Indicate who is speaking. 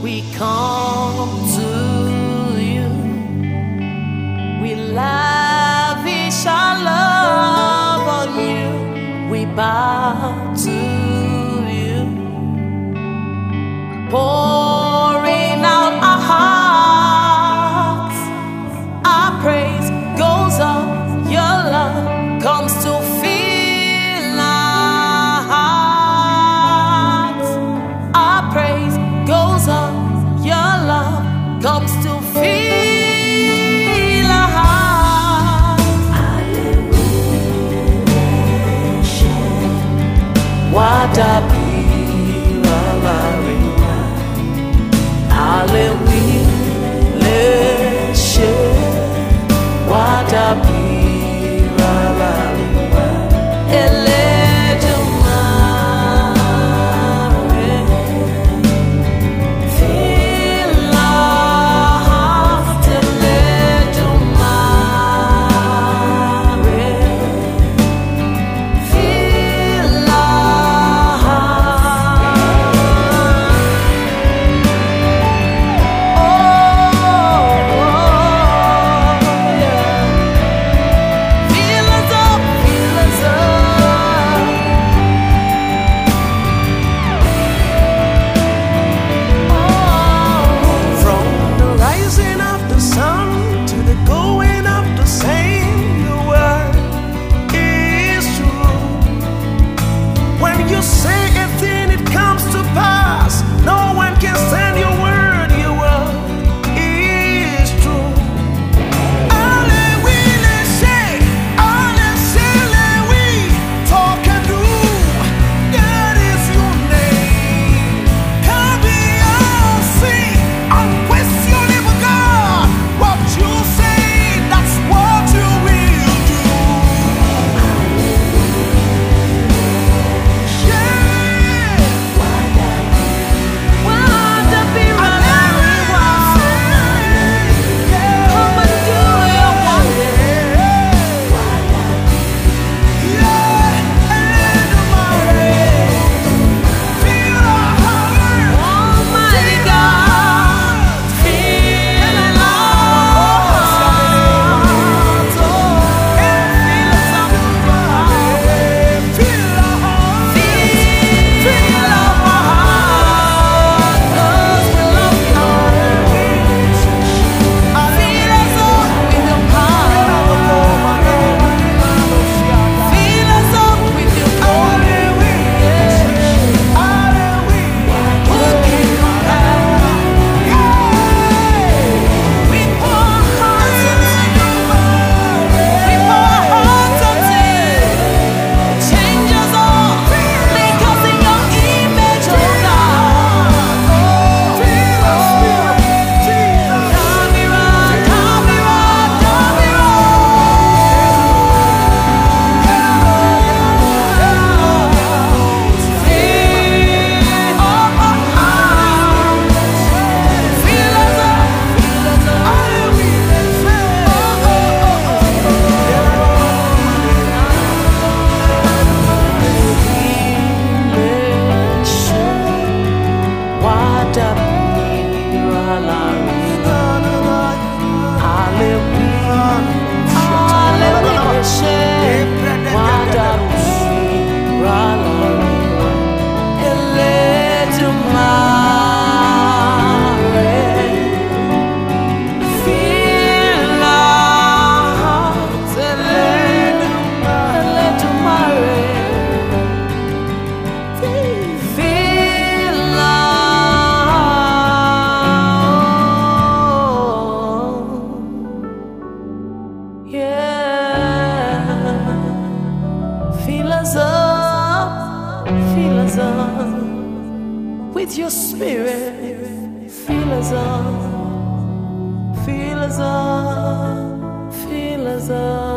Speaker 1: we come to you. We lavish our love on you. We bow to you, pouring out our hearts. Our praise goes up. Your love comes to fill our hearts. Our praise goes up. Your love comes to fill our hearts. Wadabira Larina, Alewileshe, Wadabira Larina, Eledumare, fill our hearts, Eledumare, fill our hearts. Oh, yeah. Fill us up, fill us up. From the rising of the sun to the going of the same, your word is true. When you say a thing, it comes to pass. No one can stand your word is true. Ale we le say, ale say le we talk and do. That is your name. Come be all see, unquestionable God. What you say, that's what you will do. Yeah. Wadabira Larina, come and do your wonder. Almighty God, fill our hearts. Oh, fill us up, fill our hearts, 'cause we love you. Fill us up with your power. Fill us up with your glory. Who can compare? We pour our hearts unto you. We pour our hearts unto you. Change us all. Make us in your image, oh God. Dabira, Dabira, Dabira. Fill our hearts. Fill us up, fill us up. Wadabira Larina, Alewileshe, Wadabira Larina, Eledumare, fill our hearts, Eledumare. Fill yeah. Fill us up with your spirit. Fill us up, fill us up, fill us up.